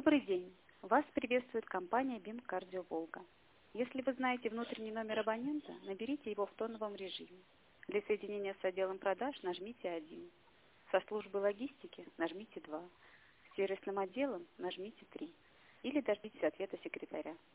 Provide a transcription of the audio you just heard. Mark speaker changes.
Speaker 1: Добрый день! Вас приветствует компания BIM Cardio Volga. Если вы знаете внутренний номер абонента, наберите его в тоновом режиме. Для соединения с отделом продаж нажмите 1. Со службы логистики нажмите 2. С сервисным отделом нажмите 3. Или дождитесь ответа секретаря.